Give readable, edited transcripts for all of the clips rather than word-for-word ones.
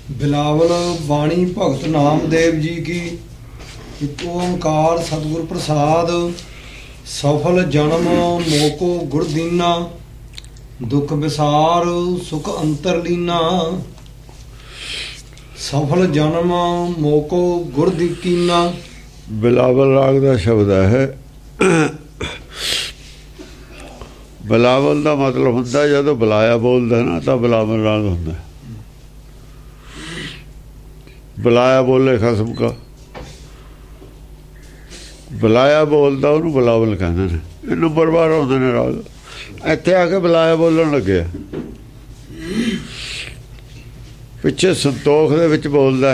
ਬਿਲਾਵਲ ਬਾਣੀ ਭਗਤ ਨਾਮਦੇਵ ਜੀ ਕੀ। ਇੱਕ ਓੰਕਾਰ ਸਤਿਗੁਰ ਪ੍ਰਸਾਦ। ਸਫਲ ਜਨਮ ਮੋਕੋ ਗੁਰਦੀਨਾ, ਦੁਖ ਵਿਸਾਰ ਸੁਖ ਅੰਤਰ ਲੀਨਾ। ਸਫਲ ਜਨਮ ਮੋਕੋ ਗੁਰਦੀਨਾ। ਬਿਲਾਵਲ ਰਾਗ ਦਾ ਸ਼ਬਦ ਹੈ। ਬਿਲਾਵਲ ਦਾ ਮਤਲਬ ਹੁੰਦਾ ਜਦੋਂ ਬੁਲਾਇਆ ਬੋਲਦਾ ਨਾ ਤਾਂ ਬਿਲਾਵਲ ਰਾਗ ਹੁੰਦਾ। ਬੁਲਾਇਆ ਬੋਲੇ ਖਸਮ ਕਾ, ਬੁਲਾਇਆ ਬੋਲਦਾ ਉਹਨੂੰ ਬਿਲਾਵਲ ਕਹਿੰਦੇ ਨੇ। ਇਹ ਨੰਬਰ ਵਾਰ ਆਉਂਦੇ ਨੇ ਰਾਗ। ਇੱਥੇ ਆ ਕੇ ਬੁਲਾਇਆ ਬੋਲਣ ਲੱਗਿਆ। ਪਿੱਛੇ ਸੰਤੋਖ ਦੇ ਵਿੱਚ ਬੋਲਦਾ,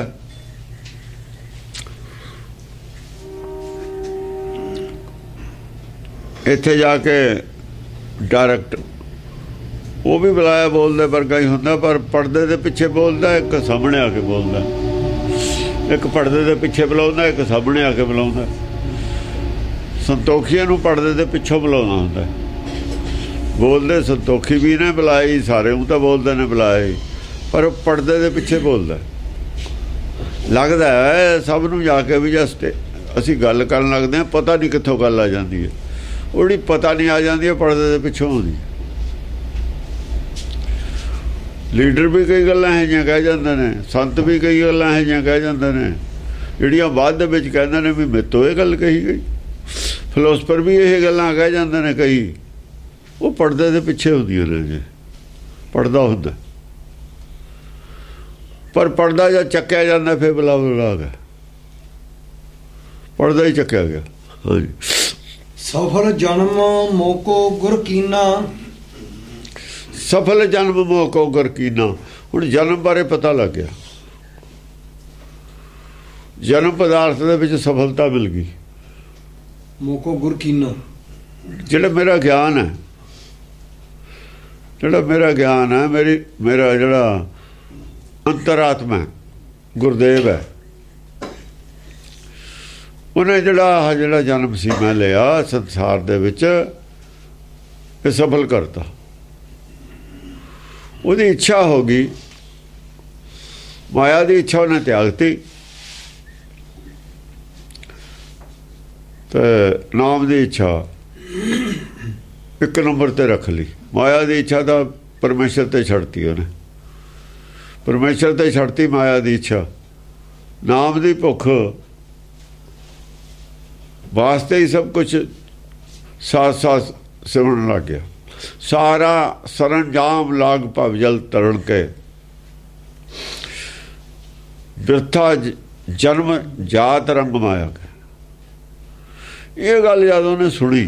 ਇੱਥੇ ਜਾ ਕੇ ਡਾਇਰੈਕਟ ਉਹ ਵੀ ਬੁਲਾਇਆ ਬੋਲਦਾ ਵਰਗਾ ਹੀ ਹੁੰਦਾ, ਪਰ ਪਰਦੇ ਦੇ ਪਿੱਛੇ ਬੋਲਦਾ, ਇੱਕ ਸਾਹਮਣੇ ਆ ਕੇ ਬੋਲਦਾ। ਇੱਕ ਪਰਦੇ ਦੇ ਪਿੱਛੇ ਬੁਲਾਉਂਦਾ, ਇੱਕ ਸਾਹਮਣੇ ਆ ਕੇ ਬੁਲਾਉਂਦਾ। ਸੰਤੋਖੀਆਂ ਨੂੰ ਪਰਦੇ ਦੇ ਪਿੱਛੋਂ ਬੁਲਾਉਣਾ ਹੁੰਦਾ। ਬੋਲਦੇ ਸੰਤੋਖੀ ਵੀ ਨੇ ਬੁਲਾਈ, ਸਾਰੇ ਉਹ ਤਾਂ ਬੋਲਦੇ ਨੇ ਬੁਲਾਏ, ਪਰ ਉਹ ਪਰਦੇ ਦੇ ਪਿੱਛੇ ਬੋਲਦਾ। ਲੱਗਦਾ ਹੈ ਸਭ ਨੂੰ ਜਾ ਕੇ ਵੀ ਜਸਟ ਅਸੀਂ ਗੱਲ ਕਰਨ ਲੱਗਦੇ ਹਾਂ, ਪਤਾ ਨਹੀਂ ਕਿੱਥੋਂ ਗੱਲ ਆ ਜਾਂਦੀ ਹੈ। ਉਹ ਜਿਹੜੀ ਪਤਾ ਨਹੀਂ ਆ ਜਾਂਦੀ ਹੈ ਪਰਦੇ ਦੇ ਪਿੱਛੋਂ ਆਉਂਦੀ। ਲੀਡਰ ਵੀ ਕਈ ਗੱਲਾਂ ਇਹੋ ਜਿਹੀਆਂ ਕਹਿ ਜਾਂਦੇ ਨੇ, ਸੰਤ ਵੀ ਕਈ ਗੱਲਾਂ ਇਹੋ ਜਿਹੀਆਂ ਕਹਿ ਜਾਂਦੇ ਨੇ ਜਿਹੜੀਆਂ ਬਾਅਦ ਦੇ ਵਿੱਚ ਕਹਿੰਦੇ ਨੇ ਵੀ ਮੇਰੇ ਤੋਂ ਇਹ ਗੱਲ ਕਹੀ ਗਈ। ਫਿਲੋਸਫਰ ਵੀ ਇਹ ਗੱਲਾਂ ਕਹਿ ਜਾਂਦੇ ਨੇ ਕਈ, ਉਹ ਪਰਦੇ ਦੇ ਪਿੱਛੇ ਹੁੰਦੀਆਂ ਨੇ। ਜੇ ਪਰਦਾ ਹੁੰਦਾ, ਪਰ ਪਰਦਾ ਜਦ ਚੱਕਿਆ ਜਾਂਦਾ ਫਿਰ ਬਿਲਾਵਲ ਰਾਗ ਹੈ। ਪਰਦਾ ਹੀ ਚੱਕਿਆ ਗਿਆ। ਹਾਂਜੀ। ਸਫਲ ਜਨਮ ਮੋਕੋ ਗੁਰ ਕੀਨਾ। ਸਫਲ ਜਨਮ ਮੋਕੋ ਗੁਰ ਕੀਨਾ। ਹੁਣ ਜਨਮ ਬਾਰੇ ਪਤਾ ਲੱਗ ਗਿਆ। ਜਨਮ ਪਦਾਰਥ ਦੇ ਵਿੱਚ ਸਫਲਤਾ ਮਿਲ ਗਈ। ਮੋਕੋ ਗੁਰ ਕੀਨਾ, ਜਿਹੜਾ ਮੇਰਾ ਗਿਆਨ ਹੈ, ਜਿਹੜਾ ਮੇਰਾ ਗਿਆਨ ਹੈ, ਮੇਰਾ ਜਿਹੜਾ ਅੰਤਰਾਤਮਾ ਗੁਰਦੇਵ ਹੈ, ਉਹਨੇ ਜਿਹੜਾ ਜਨਮ ਸੀ ਮੈਂ ਲਿਆ ਸੰਸਾਰ ਦੇ ਵਿੱਚ, ਇਹ ਸਫਲ ਕਰਤਾ। ਉਹਦੀ ਇੱਛਾ ਹੋ ਗਈ, ਮਾਇਆ ਦੀ ਇੱਛਾ ਉਹਨੇ ਤਿਆਗਤੀ ਤੇ ਨਾਮ ਦੀ ਇੱਛਾ ਇੱਕ ਨੰਬਰ ਤੇ ਰੱਖ ਲਈ। ਮਾਇਆ ਦੀ ਇੱਛਾ ਤਾਂ ਪਰਮੇਸ਼ਰ ਤੇ ਛੱਡਤੀ ਉਹਨੇ, ਪਰਮੇਸ਼ਰ ਤੇ ਛੱਡਤੀ ਮਾਇਆ ਦੀ ਇੱਛਾ। ਨਾਮ ਦੀ ਭੁੱਖ ਵਾਸਤੇ ਹੀ ਸਭ ਕੁਝ ਸਾਥ ਸਾਥ ਸਿਮਰਨ ਲੱਗ ਗਿਆ। ਸਾਰਾ ਸਰੰਜਾਮ ਲਾਗ ਭਵ ਜਲ ਤਰਣ ਕੇ, ਬਿਰਥਾ ਜਨਮ ਜਾਤ ਰੰਗ ਮਾਇਆ। ਇਹ ਗੱਲ ਜਦ ਉਹਨੇ ਸੁਣੀ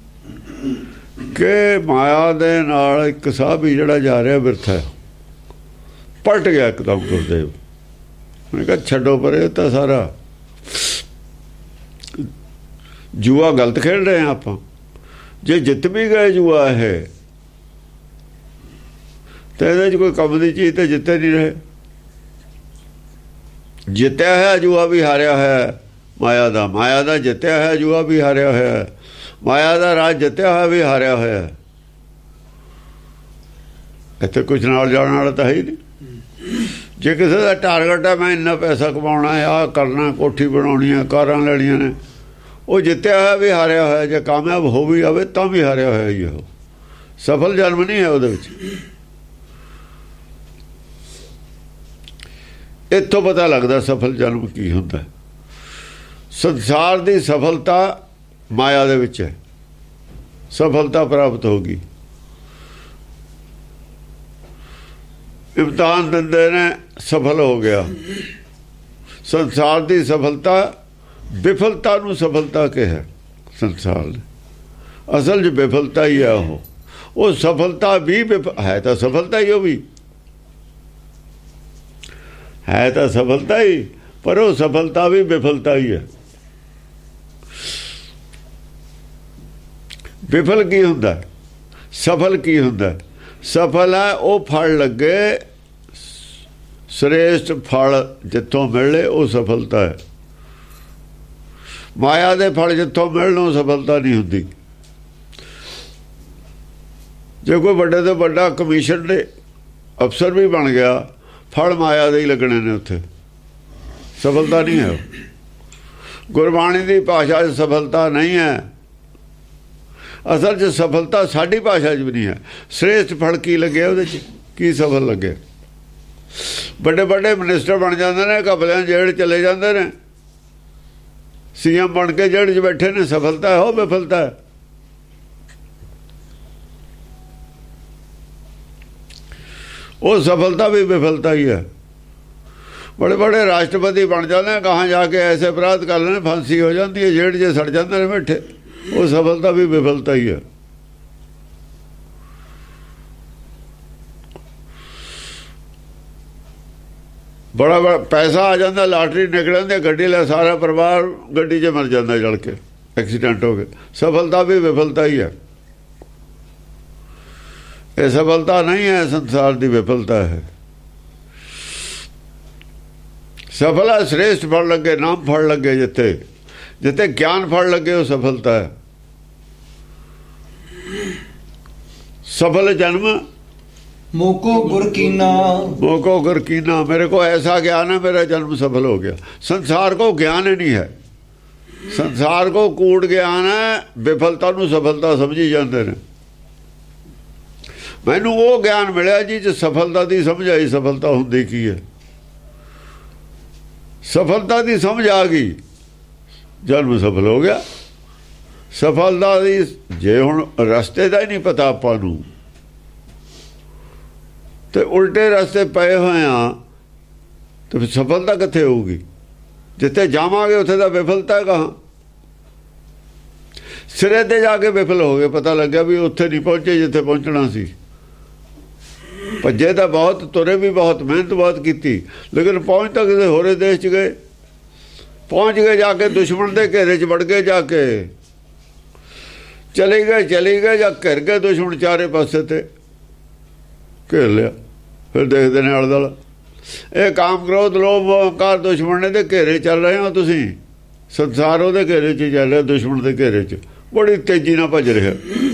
ਕਿ ਮਾਇਆ ਦੇ ਨਾਲ ਇੱਕ ਸਾਧੂ ਜਿਹੜਾ ਜਾ ਰਿਹਾ ਬਿਰਥਾ, ਪਲਟ ਗਿਆ ਇੱਕਦਮ ਗੁਰਦੇਵ। ਮੈਂ ਕਿਹਾ ਛੱਡੋ ਪਰੇ, ਤਾਂ ਸਾਰਾ ਜੂਆ ਗਲਤ ਖੇਡ ਰਹੇ ਹਾਂ ਆਪਾਂ। ਜੇ ਜਿੱਤ ਵੀ ਗਏ ਜੂਆ ਇਹ, ਤਾਂ ਇਹਦੇ 'ਚ ਕੋਈ ਕੰਮ ਦੀ ਚੀਜ਼ ਤਾਂ ਜਿੱਤੇ ਨਹੀਂ ਰਹੇ। ਜਿੱਤਿਆ ਹੋਇਆ ਜੂਆ ਵੀ ਹਾਰਿਆ ਹੋਇਆ ਮਾਇਆ ਦਾ, ਮਾਇਆ ਦਾ ਜਿੱਤਿਆ ਹੋਇਆ ਜੂਆ ਵੀ ਹਾਰਿਆ ਹੋਇਆ, ਮਾਇਆ ਦਾ ਰਾਜ ਜਿੱਤਿਆ ਹੋਇਆ ਵੀ ਹਾਰਿਆ ਹੋਇਆ। ਇੱਥੇ ਕੁਛ ਨਾਲ ਜਾਣ ਵਾਲਾ ਤਾਂ ਹੈ ਹੀ ਨਹੀਂ। ਜੇ ਕਿਸੇ ਦਾ ਟਾਰਗੇਟ ਹੈ ਮੈਂ ਇੰਨਾ ਪੈਸਾ ਕਮਾਉਣਾ, ਆਹ ਕਰਨਾ, ਕੋਠੀ ਬਣਾਉਣੀ ਹੈ, ਕਾਰਾਂ ਲੈਣੀਆਂ ਨੇ, ਉਹ ਜਿੱਤਿਆ ਹੋਇਆ ਵੀ ਹਾਰਿਆ ਹੋਇਆ। ਜੇ ਕਾਮਯਾਬ ਹੋ ਵੀ ਜਾਵੇ ਤਾਂ ਵੀ ਹਾਰਿਆ ਹੋਇਆ ਹੀ। ਉਹ ਸਫਲ ਜਨਮ ਨਹੀਂ ਹੈ ਉਹਦੇ ਵਿੱਚ। ਇੱਥੋਂ ਪਤਾ ਲੱਗਦਾ ਸਫਲ ਜਨਮ ਕੀ ਹੁੰਦਾ। ਸੰਸਾਰ ਦੀ ਸਫਲਤਾ ਮਾਇਆ ਦੇ ਵਿੱਚ ਹੈ। ਸਫਲਤਾ ਪ੍ਰਾਪਤ ਹੋ ਗਈ। ਇਮਤਿਹਾਨ ਦਿੰਦੇ ਨੇ, ਸਫਲ ਹੋ ਗਿਆ। ਸੰਸਾਰ ਦੀ ਸਫਲਤਾ, ਵਿਫਲਤਾ ਨੂੰ ਸਫਲਤਾ ਕਿਹਾ ਸੰਸਾਰ ਨੇ। ਅਸਲ 'ਚ ਵਿਫਲਤਾ ਹੀ ਹੈ। ਉਹ ਸਫਲਤਾ ਵੀ ਹੈ ਤਾਂ ਸਫਲਤਾ ਹੀ, ਉਹ ਵੀ ਹੈ ਤਾਂ ਸਫਲਤਾ ਹੀ, ਪਰ ਉਹ ਸਫਲਤਾ ਵੀ ਵਿਫਲਤਾ ਹੀ ਹੈ। ਵਿਫਲ ਕੀ ਹੁੰਦਾ, ਸਫਲ ਕੀ ਹੁੰਦਾ? ਸਫਲ ਹੈ ਉਹ ਫਲ ਲੱਗੇ, ਸ੍ਰੇਸ਼ਟ ਫਲ ਜਿੱਥੋਂ ਮਿਲੇ ਉਹ ਸਫਲਤਾ ਹੈ। ਮਾਇਆ ਦੇ ਫਲ ਜਿੱਥੋਂ ਮਿਲਣ ਉਹ ਸਫਲਤਾ ਨਹੀਂ ਹੁੰਦੀ। ਜੇ ਕੋਈ ਵੱਡੇ ਤੋਂ ਵੱਡਾ ਕਮਿਸ਼ਨ ਦੇ ਅਫਸਰ ਵੀ ਬਣ ਗਿਆ, ਫਲ ਮਾਇਆ ਦੇ ਹੀ ਲੱਗਣੇ ਨੇ, ਉੱਥੇ ਸਫਲਤਾ ਨਹੀਂ ਹੈ। ਗੁਰਬਾਣੀ ਦੀ ਭਾਸ਼ਾ 'ਚ ਸਫਲਤਾ ਨਹੀਂ ਹੈ। ਅਸਲ 'ਚ ਸਫਲਤਾ ਸਾਡੀ ਭਾਸ਼ਾ 'ਚ ਵੀ ਨਹੀਂ ਹੈ। ਸ੍ਰੇਸ਼ਟ ਫਲ ਕੀ ਲੱਗਿਆ ਉਹਦੇ 'ਚ, ਕੀ ਸਫਲ ਲੱਗੇ? ਵੱਡੇ ਵੱਡੇ ਮਿਨਿਸਟਰ ਬਣ ਜਾਂਦੇ ਨੇ, ਕਪਲਿਆਂ ਜੇਲ੍ਹ ਚਲੇ ਜਾਂਦੇ ਨੇ, ਸੀਐਮ ਬਣ ਕੇ ਜੇਲ੍ਹ 'ਚ ਬੈਠੇ ਨੇ। ਸਫਲਤਾ ਹੈ ਉਹ ਵਿਫਲਤਾ ਹੈ? ਉਹ ਸਫਲਤਾ ਵੀ ਵਿਫਲਤਾ ਹੀ ਹੈ। बड़े बड़े राष्ट्रपति बन जाते हैं, कहाँ जाके ऐसे अपराध कर लेने, फांसी हो जाती है, जेल 'च सड़ जाते हैं बैठे। वो सफलता भी विफलता ही है। बड़ा बड़ा पैसा आ जाता, लॉटरी निकल जाती, गड्डी ले सारा परिवार गड्डी 'च मर जाता जल के, एक्सीडेंट हो गए। सफलता भी विफलता ही है। ये सफलता नहीं है, संसार की विफलता है। सफल है श्रेष्ठ फल लगे, नाम फल लगे, जिथे जिथे ज्ञान फल लगे वो सफलता है। सफल जन्म मोको गुर कीना, मोको गुर कीना। मेरे को ऐसा ज्ञान है, मेरा जन्म सफल हो गया। संसार को ज्ञान ही नहीं है। संसार को कूड़ ज्ञान है, विफलता नूं सफलता समझी जाते हैं। मैनू वो ज्ञान मिलिया जी जो सफलता की समझ आई, सफलता हुंदी की है। सफलता की समझ आ गई, जन्म सफल हो गया। सफलता की जे हुण रस्ते का ही नहीं पता आपां नूं ते उल्टे रस्ते पए होए आ, तो फिर सफलता कित्थे होगी? जिथे जावांगे उत्थे तां विफलता कहाँ? सिरे ते जाके विफल हो गए, पता लग्या भी उत्थे नहीं पहुंचे जिथे पहुंचना सी। भज्जे तो बहुत, तुरे भी बहुत, मेहनत बहुत की, लेकिन पहुँच तक किसी होरे देश च गए। पहुँच गए जाके दुश्मन के घेरे च वड़ गए, जाके चले गए जा घिर गए दुश्मन चारे पासे ते घेर लिया। फिर देखते हैं आले दुआले, ये काम क्रोध लोभ अहंकार दुश्मन ने ते घेरे चल रहे हो तुसीं। संसार उहदे घेरे च चल रहा, दुश्मन के घेरे च बड़ी तेजी नाल भज रहा।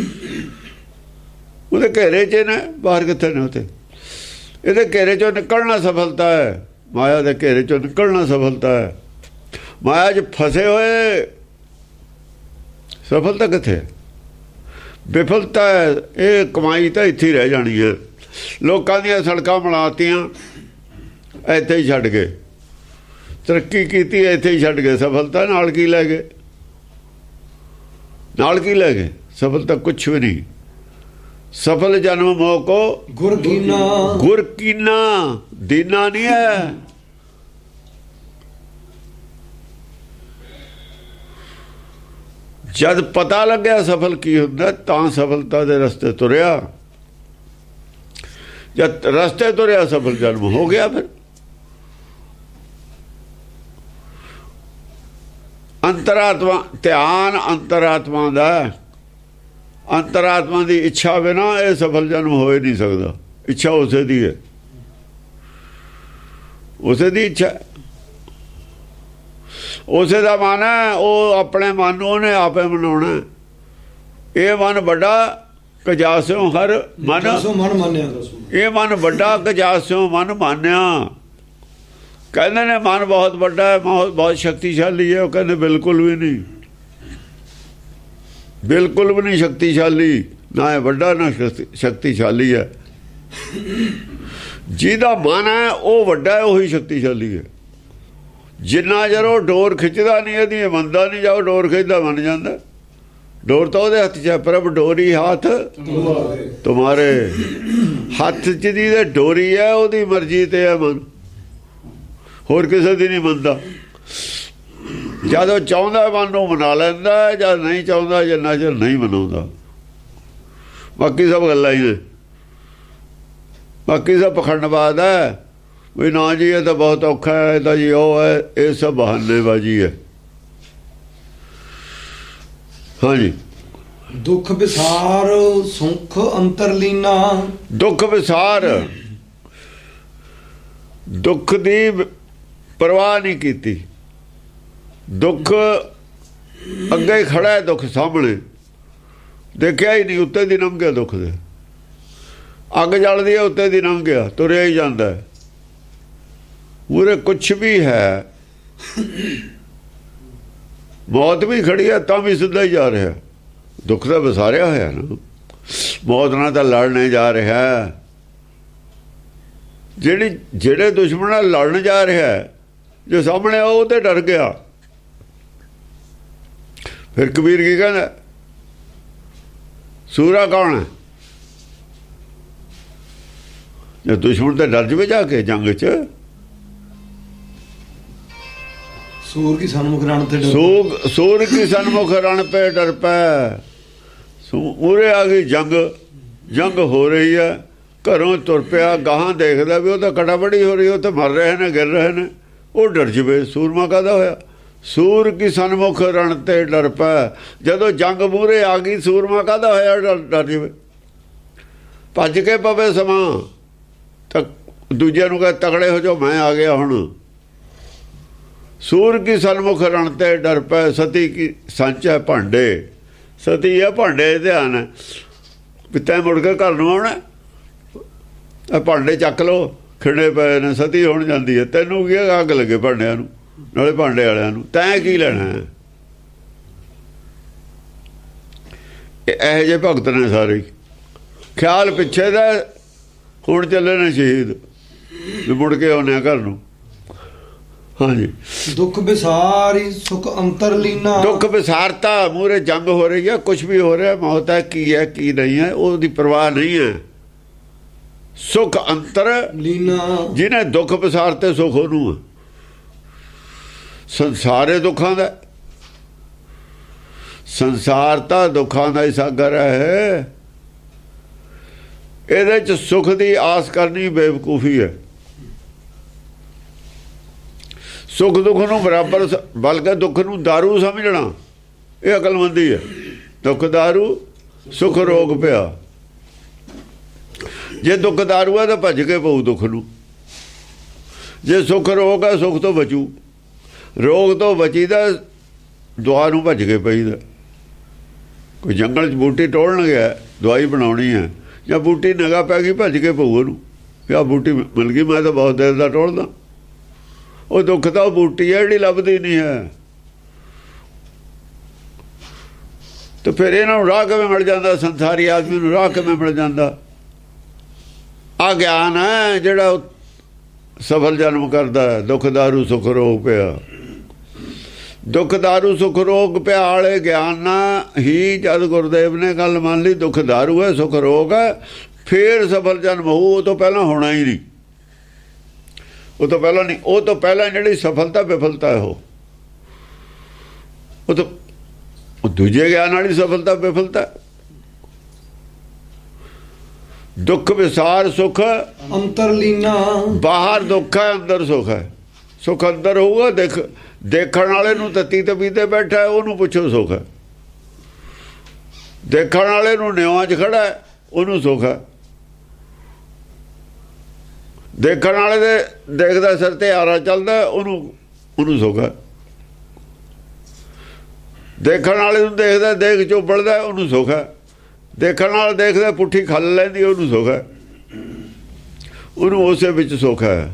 ਉਹਦੇ ਘੇਰੇ 'ਚ ਨੇ, ਬਾਹਰ ਕਿੱਥੇ ਨੇ ਉੱਥੇ? ਇਹਦੇ ਘੇਰੇ 'ਚੋਂ ਨਿਕਲਣਾ ਸਫਲਤਾ ਹੈ। ਮਾਇਆ ਦੇ ਘੇਰੇ 'ਚੋਂ ਨਿਕਲਣਾ ਸਫਲਤਾ ਹੈ। ਮਾਇਆ 'ਚ ਫਸੇ ਹੋਏ ਸਫਲਤਾ ਕਿੱਥੇ? ਵਿਫਲਤਾ ਹੈ। ਇਹ ਕਮਾਈ ਤਾਂ ਇੱਥੇ ਹੀ ਰਹਿ ਜਾਣੀ ਹੈ। ਲੋਕਾਂ ਦੀਆਂ ਸੜਕਾਂ ਬਣਾਤੀਆਂ, ਇੱਥੇ ਹੀ ਛੱਡ ਗਏ। ਤਰੱਕੀ ਕੀਤੀ, ਇੱਥੇ ਹੀ ਛੱਡ ਗਏ। ਸਫਲਤਾ ਨਾਲ ਕੀ ਲੈ ਗਏ? ਨਾਲ ਕੀ ਲੈ ਗਏ? ਸਫਲਤਾ ਕੁਛ ਵੀ नहीं। सफल जन्म मोको गुर कीना, गुर कीना, दीना नहीं है। जद पता लग गया सफल की हुंदा, तां सफलता दे रस्ते तुरिया। जद रस्ते तुरिया सफल जन्म हो गया। फिर अंतरात्मा, ध्यान अंतरात्मा दा, अंतरात्मा की इच्छा बिना यह सफल जन्म हो ही नहीं सकता। इच्छा उसे दी है, उसे दी इच्छा, उसे दा मन है। वो अपने मन उन्हें आपे मनाना। ये मन बड़ा कजास्यों हर मन मान्या, ये मन बड़ा कजास्यों मन मान्या। कहते ने मन बहुत बड़ा है, बहुत शक्तिशाली है। वो कहते बिल्कुल भी नहीं, बिल्कुल भी नहीं शक्तिशाली। ना है बड़ा ना शक्तिशाली है। जिहदा मन है वो वड्डा है, वही शक्तिशाली है। जिन्ना चर वो डोर खिंचदा नहीं, यदि मनदा नहीं, जाओ डोर खिंचदा बन जाता। डोर तो ਉਹਦੇ ਹੱਥ 'ਚ ਹੈ, ਪ੍ਰਭ ਡੋਰੀ ਹੱਥ तुम्हारे। ਹੱਥ 'ਚ ਦੀ ਤੇ ਡੋਰੀ ਹੈ, ਉਹਦੀ ਮਰਜ਼ੀ ਤੇ ਹੈ ਮਨ, ਹੋਰ ਕਿਸੇ ਦੀ ਨਹੀਂ ਮੰਨਦਾ। ਜਦੋਂ ਚਾਹੁੰਦਾ ਮਨ ਨੂੰ ਮਨਾ ਲੈਂਦਾ, ਜਦ ਨਹੀਂ ਚਾਹੁੰਦਾ ਜਿੰਨਾ ਚਿਰ ਨਹੀਂ ਮਨਾਉਂਦਾ। ਬਾਕੀ ਸਭ ਗੱਲਾਂ ਹੀ ਨੇ, ਬਾਕੀ ਸਭ ਪਖੰਡਵਾਦ ਹੈ। ਵੀ ਨਾ ਜੀ ਇਹ ਤਾਂ ਬਹੁਤ ਔਖਾ ਹੈ, ਤਾਂ ਜੀ ਉਹ ਹੈ, ਇਹ ਸਭ ਬਹਾਨੇਬਾਜ਼ੀ ਹੈ। ਹਾਂਜੀ। दुख विसार सुख अंतरलीना, दुख विसार, दुख दी परवाह नहीं की। दुख अगे ही खड़ा है, दुख सामने देखिया ही नहीं, उत्ते दी लंघ गया। दुख दे अग जलदी है, उत्ते दी लंघ गया, तुरिया ही जाता है। ਪੂਰੇ ਕੁਛ ਵੀ ਹੈ, ਮੌਤ ਵੀ ਖੜੀ ਹੈ ਤਾਂ ਵੀ ਸਿੱਧਾ ਹੀ ਜਾ ਰਿਹਾ। ਦੁੱਖ ਦਾ ਵਸਾਰਿਆ ਹੋਇਆ ਨਾ, ਮੌਤ ਨਾਲ ਤਾਂ ਲੜਨੇ ਜਾ ਰਿਹਾ। ਜਿਹੜੇ ਦੁਸ਼ਮਣ ਨਾਲ ਲੜਨ ਜਾ ਰਿਹਾ, ਜੋ ਸਾਹਮਣੇ ਆ ਉਹ ਤੇ ਡਰ ਗਿਆ। ਫਿਰ ਕਬੀਰ ਕੀ ਕਹਿੰਦਾ, ਸੂਰਾ ਕੌਣ ਹੈ? ਜੇ ਦੁਸ਼ਮਣ ਤੇ ਡਰ ਜਵੇ ਜਾ ਕੇ ਜੰਗ 'ਚ, ਸੂਰ ਕੀ ਸਨਮੁਖ ਰਣ ਤੇ ਸੂਰ ਕੀ ਸਨਮੁਖ ਰਣ ਪੇ ਡਰ ਪੈ। ਉਰੇ ਆ ਗਈ ਜੰਗ ਹੋ ਰਹੀ ਹੈ, ਘਰੋਂ ਤੁਰ ਪਿਆ, ਗਾਹਾਂ ਦੇਖਦਾ ਵੀ ਉਹ ਤਾਂ ਕਟਾਬੜੀ ਹੋ ਰਹੀ, ਉਹ ਤਾਂ ਮਰ ਰਹੇ ਨੇ, ਗਿਰ ਰਹੇ ਨੇ, ਉਹ ਡਰ ਜਵੇ। ਸੂਰਮਾ ਕਾਹਦਾ ਹੋਇਆ? ਸੂਰ ਕੀ ਸਨਮੁਖ ਰਣ ਤੇ ਡਰ ਪੈ। ਜਦੋਂ ਜੰਗ ਮੂਹਰੇ ਆ ਗਈ, ਸੂਰਮਾ ਕਾਹਦਾ ਹੋਇਆ? ਡਰ ਜਵੇ, ਭੱਜ ਕੇ ਪਵੇ ਸਮਾਂ। ਤਾਂ ਦੂਜਿਆਂ ਨੂੰ ਕਹੇ ਤਕੜੇ ਹੋ ਜਾਓ, ਮੈਂ ਆ ਗਿਆ ਹੁਣ। ਸੂਰ ਕੀ ਸਨਮੁਖ ਰਣ ਤੇ ਡਰ ਪੈ। ਸਤੀ ਕੀ ਸੰਚ ਹੈ ਭਾਂਡੇ, ਸਤੀ ਹੈ ਭਾਂਡੇ ਧਿਆਨ ਹੈ ਵੀ ਤੈਂ ਮੁੜ ਕੇ ਘਰ ਨੂੰ ਆਉਣਾ। ਇਹ ਭਾਂਡੇ ਚੱਕ ਲਓ, ਖਿੰਡੇ ਪਏ ਨੇ, ਸਤੀ ਹੋਣ ਜਾਂਦੀ ਹੈ। ਤੈਨੂੰ ਕੀ ਅੱਗ ਲੱਗੇ ਭਾਂਡਿਆਂ ਨੂੰ, ਨਾਲੇ ਭਾਂਡੇ ਵਾਲਿਆਂ ਨੂੰ, ਤੈਂ ਕੀ ਲੈਣਾ? ਇਹੋ ਜਿਹੇ ਭਗਤ ਨੇ ਸਾਰੇ। ਖਿਆਲ ਪਿੱਛੇ ਦਾ, ਹੁਣ ਚੱਲੇ ਨੇ ਸ਼ਹੀਦ, ਵੀ ਮੁੜ ਕੇ ਆਉਂਦੇ ਘਰ ਨੂੰ। ਹਾਂਜੀ, ਦੁੱਖ ਵਿਸਾਰੀ ਸੁਖ ਅੰਤਰ ਲੀਨਾ। ਦੁੱਖ ਵਿਸਾਰਤਾ, ਮੂਹਰੇ ਜੰਗ ਹੋ ਰਹੀ ਹੈ, ਕੁਛ ਵੀ ਹੋ ਰਿਹਾ, ਮੌਤ ਹੈ, ਕੀ ਹੈ ਕੀ ਨਹੀਂ ਹੈ, ਉਹਦੀ ਪਰਵਾਹ ਨਹੀਂ ਹੈ। ਸੁਖ ਅੰਤਰ ਲੀਨਾ, ਜਿਹਨੇ ਦੁੱਖ ਵਿਸਾਰਤੇ ਸੁਖ ਉਹਨੂੰ। ਸੰਸਾਰੇ ਦੁੱਖਾਂ ਦਾ, ਸੰਸਾਰ ਤਾਂ ਦੁੱਖਾਂ ਦਾ ਹੀ ਸਾਗਰ ਹੈ। ਇਹਦੇ ਚ ਸੁਖ ਦੀ ਆਸ ਕਰਨੀ ਬੇਵਕੂਫੀ ਹੈ। ਸੁਖ ਦੁੱਖ ਨੂੰ ਬਰਾਬਰ, ਬਲਕਿ ਦੁੱਖ ਨੂੰ ਦਾਰੂ ਸਮਝਣਾ, ਇਹ ਅਕਲਮੰਦੀ ਹੈ। ਦੁੱਖ ਦਾਰੂ, ਸੁਖ ਰੋਗ ਪਿਆ। ਜੇ ਦੁੱਖ ਦਾਰੂ ਹੈ ਤਾਂ ਭੱਜ ਕੇ ਪਊ ਦੁੱਖ ਨੂੰ। ਜੇ ਸੁਖ ਰੋਗ ਹੈ, ਸੁਖ ਤੋਂ ਬਚੂ। ਰੋਗ ਤੋਂ ਬਚੀਦਾ, ਦਵਾ ਨੂੰ ਭੱਜ ਕੇ ਪਈਦਾ। ਕੋਈ ਜੰਗਲ 'ਚ ਬੂਟੀ ਟੋੜਨ ਗਿਆ, ਦਵਾਈ ਬਣਾਉਣੀ ਹੈ, ਜਾਂ ਬੂਟੀ ਨਗਾ ਪੈ ਗਈ, ਭੱਜ ਕੇ ਪਊ ਉਹਨੂੰ ਕਿ ਆਹ ਬੂਟੀ ਮਿਲ ਗਈ, ਮੈਂ ਤਾਂ ਬਹੁਤ ਦੇਰ ਦਾ ਟੋੜਦਾ। ਉਹ ਦੁੱਖ ਤਾਂ ਉਹ ਬੂਟੀ ਹੈ ਜਿਹੜੀ ਲੱਭਦੀ ਨਹੀਂ ਹੈ। ਤੇ ਫਿਰ ਇਹਨਾਂ ਨੂੰ ਰਾਹ ਕਿਵੇਂ ਮਿਲ ਜਾਂਦਾ? ਸੰਸਾਰੀ ਆਦਮੀ ਨੂੰ ਰਾਹ ਕਿਵੇਂ ਮਿਲ ਜਾਂਦਾ? ਆ ਗਿਆਨ ਹੈ ਜਿਹੜਾ ਸਫਲ ਜਨਮ ਕਰਦਾ ਹੈ। ਦੁੱਖ ਦਾਰੂ ਸੁਖ ਰੋਗ ਪਿਆ, ਦੁੱਖ ਦਾਰੂ ਸੁਖ ਰੋਗ ਪਿਆ ਵਾਲੇ ਗਿਆਨ ਨਾਲ ਹੀ ਜਦ ਗੁਰਦੇਵ ਨੇ ਗੱਲ ਮੰਨ ਲਈ, ਦੁੱਖ ਦਾਰੂ ਹੈ, ਸੁਖ ਰੋਗ ਹੈ, ਫੇਰ ਸਫਲ ਜਨਮ ਹੋਊ। ਉਹ ਤੋਂ ਪਹਿਲਾਂ ਹੋਣਾ ਹੀ ਨਹੀਂ, ਉਹ ਤੋਂ ਪਹਿਲਾਂ ਨਹੀਂ। ਉਹ ਤੋਂ ਪਹਿਲਾਂ ਜਿਹੜੀ ਸਫਲਤਾ ਵਿਫਲਤਾ ਹੈ, ਉਹ ਤਾਂ ਦੂਜੇ ਗਿਆਨ ਵਾਲੀ ਸਫਲਤਾ ਵਿਫਲਤਾ। ਦੁੱਖ ਵਿਸਾਰ ਸੁਖ ਅੰਤਰ ਲੀਨਾ, ਬਾਹਰ ਦੁੱਖ ਹੈ, ਅੰਦਰ ਸੁਖ ਹੈ। ਸੁਖ ਅੰਦਰ ਹੋਊਗਾ। ਦੇਖਣ ਵਾਲੇ ਨੂੰ ਤਤੀ ਤਪੀ ਤੇ ਬੈਠਾ, ਉਹਨੂੰ ਪੁੱਛੋ ਸੁਖ ਹੈ। ਦੇਖਣ ਵਾਲੇ ਨੂੰ ਨਿਉਆਂ 'ਚ ਖੜਾ, ਉਹਨੂੰ ਸੁਖ ਹੈ। ਦੇਖਣ ਵਾਲੇ ਦੇ ਦੇਖਦਾ ਸਿਰ ਤੇ ਆਰਾ ਚੱਲਦਾ, ਉਹਨੂੰ ਸੁਖ ਹੈ। ਦੇਖਣ ਵਾਲੇ ਨੂੰ ਦੇਖਦਾ ਦੇਖ ਚੋਬੜਦਾ, ਉਹਨੂੰ ਸੁਖ ਹੈ। ਦੇਖਣ ਨਾਲ ਦੇਖਦਾ ਪੁੱਠੀ ਖੱਲ ਲੈਂਦੀ, ਉਹਨੂੰ ਸੁਖ ਹੈ। ਉਹਨੂੰ ਉਸੇ ਵਿੱਚ ਸੁਖ ਹੈ।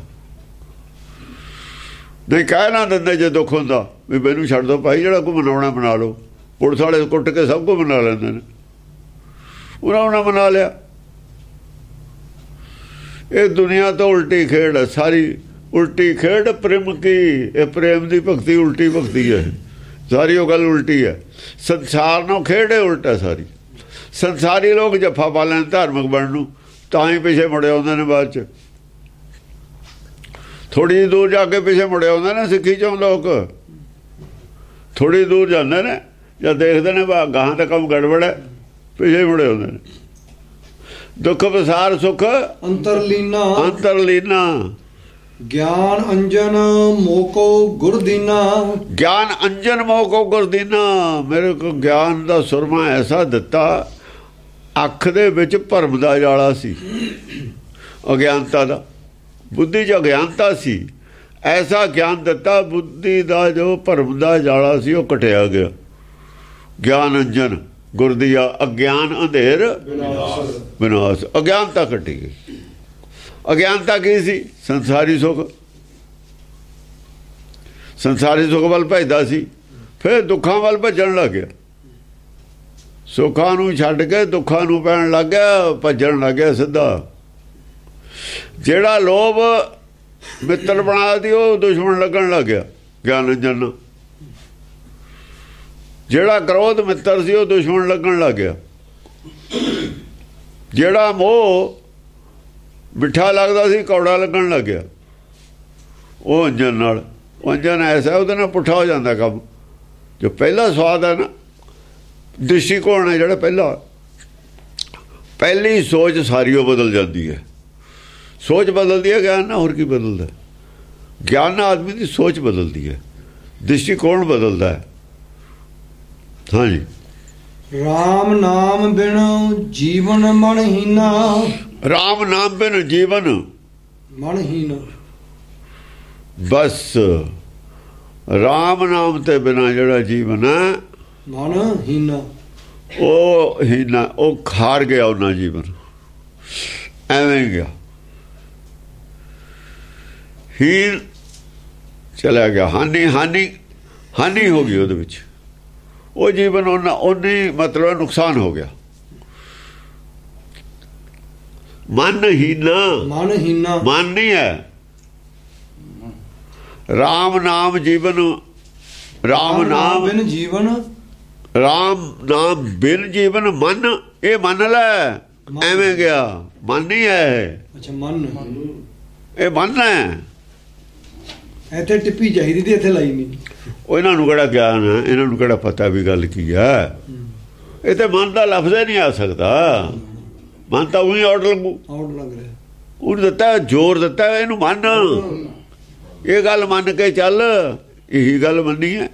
ਨਹੀਂ ਕਹਿ ਨਾ ਦਿੰਦੇ ਜੇ ਦੁੱਖ ਹੁੰਦਾ ਵੀ ਮੈਨੂੰ ਛੱਡ ਦੋ ਭਾਈ, ਜਿਹੜਾ ਕੋਈ ਮਨਾਉਣਾ ਮਨਾ ਲਓ। ਪੁਲਿਸ ਵਾਲੇ ਕੁੱਟ ਕੇ ਸਭ ਕੁਝ ਮਨਾ ਲੈਂਦੇ ਨੇ, ਉਹਨਾਂ ਮਨਾ ਲਿਆ। ਇਹ ਦੁਨੀਆ ਤੋਂ ਉਲਟੀ ਖੇਡ ਹੈ ਸਾਰੀ, ਉਲਟੀ ਖੇਡ ਪ੍ਰੇਮ ਕੀ। ਇਹ ਪ੍ਰੇਮ ਦੀ ਭਗਤੀ ਉਲਟੀ ਭਗਤੀ ਹੈ ਸਾਰੀ, ਉਹ ਗੱਲ ਉਲਟੀ ਹੈ। ਸੰਸਾਰ ਨੂੰ ਖੇਡ ਹੈ ਉਲਟਾ ਸਾਰੀ। ਸੰਸਾਰੀ ਲੋਕ ਜੱਫਾ ਪਾ ਲੈਣ ਧਾਰਮਿਕ ਬਣਨ ਨੂੰ, ਤਾਂ ਹੀ ਪਿੱਛੇ ਮੁੜੇ ਆਉਂਦੇ ਨੇ। ਬਾਅਦ 'ਚ ਥੋੜ੍ਹੀ ਜਿਹੀ ਦੂਰ ਜਾ ਕੇ ਪਿੱਛੇ ਮੁੜੇ ਆਉਂਦੇ ਨੇ। ਸਿੱਖੀ 'ਚੋਂ ਲੋਕ ਥੋੜ੍ਹੀ ਦੂਰ ਜਾਂਦੇ ਨੇ, ਜਦ ਦੇਖਦੇ ਨੇ ਗਾਹਾਂ ਦਾ ਕੰਮ ਗੜਬੜ ਹੈ, ਪਿੱਛੇ ਮੁੜੇ ਆਉਂਦੇ ਨੇ। ਦੁੱਖ ਵਿਸਾਰ ਸੁਖ ਅੰਤਰ ਲੀਨਾ, ਅੰਤਰ ਲੀਨਾ। ਗਿਆਨ ਅੰਜਨ ਮੋਕੋ ਗੁਰਦੀਨਾ, ਗਿਆਨ ਅੰਜਨ ਮੋਕੋ ਗੁਰਦੀਨਾ। ਮੇਰੇ ਕੋ ਗਿਆਨ ਦਾ ਸੁਰਮਾ ਐਸਾ ਦਿੱਤਾ, ਅੱਖ ਦੇ ਵਿੱਚ ਭਰਮ ਦਾ ਜਾਲਾ ਸੀ, ਅਗਿਆਨਤਾ ਦਾ। ਬੁੱਧੀ 'ਚ ਅਗਿਆਨਤਾ ਸੀ, ਐਸਾ ਗਿਆਨ ਦਿੱਤਾ ਬੁੱਧੀ ਦਾ ਜੋ ਭਰਮ ਦਾ ਜਾਲਾ ਸੀ ਉਹ ਕਟਿਆ ਗਿਆ। ਗਿਆਨ ਅੰਜਨ ਗੁਰਦੀਆ, ਅਗਿਆਨ ਅੰਧੇਰ ਵਿਨਾਸ਼। ਅਗਿਆਨਤਾ ਕੱਟੀ ਗਈ। ਅਗਿਆਨਤਾ ਕੀ ਸੀ? ਸੰਸਾਰੀ ਸੁਖ। ਸੰਸਾਰੀ ਸੁਖ ਵੱਲ ਭੱਜਦਾ ਸੀ, ਫਿਰ ਦੁੱਖਾਂ ਵੱਲ ਭੱਜਣ ਲੱਗ ਗਿਆ। ਸੁੱਖਾਂ ਨੂੰ ਛੱਡ ਕੇ ਦੁੱਖਾਂ ਨੂੰ ਪੈਣ ਲੱਗ ਗਿਆ, ਭੱਜਣ ਲੱਗ ਗਿਆ ਸਿੱਧਾ। ਜਿਹੜਾ ਲੋਭ ਮਿੱਤਰ ਬਣਾ ਦੀ ਉਹ ਦੁਸ਼ਮਣ ਲੱਗਣ ਲੱਗ ਗਿਆ ਗਿਆਨ ਅੰਜਨ ਨਾਲ। ਜਿਹੜਾ ਕ੍ਰੋਧ ਮਿੱਤਰ ਸੀ ਉਹ ਦੁਸ਼ਮਣ ਲੱਗਣ ਲੱਗ ਗਿਆ। ਜਿਹੜਾ ਮੋਹ ਮਿੱਠਾ ਲੱਗਦਾ ਸੀ ਕੌੜਾ ਲੱਗਣ ਲੱਗ ਗਿਆ ਉਹ ਅੰਜਨ ਨਾਲ। ਉਹ ਅੰਜਨ ਐਸਾ ਉਹਦੇ ਨਾਲ ਪੁੱਠਾ ਹੋ ਜਾਂਦਾ ਕੰਮ। ਜੋ ਪਹਿਲਾ ਸਵਾਦ ਹੈ ਨਾ, ਦ੍ਰਿਸ਼ਟੀਕੋਣ ਹੈ ਜਿਹੜਾ ਪਹਿਲੀ ਸੋਚ ਸਾਰੀ ਉਹ ਬਦਲ ਜਾਂਦੀ ਹੈ। ਸੋਚ ਬਦਲਦੀ ਹੈ ਗਿਆਨ ਨਾਲ, ਹੋਰ ਕੀ ਬਦਲਦਾ? ਗਿਆਨ ਨਾਲ ਆਦਮੀ ਦੀ ਸੋਚ ਬਦਲਦੀ ਹੈ, ਦ੍ਰਿਸ਼ਟੀਕੋਣ ਬਦਲਦਾ ਹੈ। ਹਾਂਜੀ। ਰਾਮ ਨਾਮ ਬਿਨ ਜੀਵਨ ਮਨਹੀਨਾ। ਰਾਮ ਨਾਮ ਬਿਨ ਜੀਵਨ ਮਨਹੀਨਾ। ਬਸ ਰਾਮ ਨਾਮ ਤੇ ਬਿਨਾ ਜਿਹੜਾ ਜੀਵਨ ਹੈ ਮਨਹੀਨਾ, ਉਹ ਹੀਨਾ, ਉਹ ਖਾਰ ਗਿਆ ਉਹਨਾਂ ਜੀਵਨ, ਐਵੇਂ ਗਿਆ, ਹੀਨ ਚਲਾ ਗਿਆ, ਹਾਨੀ ਹੋ ਗਈ ਉਹਦੇ ਵਿੱਚ। ਉਹ ਜੀਵਨ ਉਹਨੇ ਮਤਲਬ ਨੁਕਸਾਨ ਹੋ ਗਿਆ। ਮਨਹੀਨਾ, ਮਨ ਨਹੀਂ ਹੈ। ਰਾਮ ਨਾਮ ਜੀਵਨ, ਰਾਮ ਨਾਮ ਬਿਨ ਜੀਵਨ, ਰਾਮ ਨਾਮ ਬਿਨ ਜੀਵਨ ਮਨ, ਇਹ ਮੰਨ ਲੈ, ਐਵੇਂ ਗਿਆ। ਮਨ ਨਹੀਂ ਹੈ। ਅੱਛਾ ਮਨ, ਇਹ ਮਨ ਹੈ। ਇੱਥੇ ਟਿੱਪੀ ਚਾਹੀਦੀ ਤੇ ਇੱਥੇ ਲਾਈ ਨਹੀਂ। ਉਹ ਇਹਨਾਂ ਨੂੰ ਕਿਹੜਾ ਗਿਆਨ ਹੈ, ਇਹਨਾਂ ਨੂੰ ਕਿਹੜਾ ਪਤਾ ਵੀ ਗੱਲ ਕੀ ਹੈ। ਇਹ ਤੇ ਮਨ ਦਾ ਲਫ਼ਜ਼ ਹੀ ਨਹੀਂ ਆ ਸਕਦਾ। ਮਨ ਤਾਂ ਉਹੀ ਆਊਟ ਲੱਗ ਰਿਹਾ। ਉਹਨੂੰ ਦਿੱਤਾ ਜ਼ੋਰ ਦਿੱਤਾ, ਇਹਨੂੰ ਮੰਨ, ਇਹ ਗੱਲ ਮੰਨ ਕੇ ਚੱਲ। ਇਹੀ ਗੱਲ ਮੰਨੀ ਹੈ।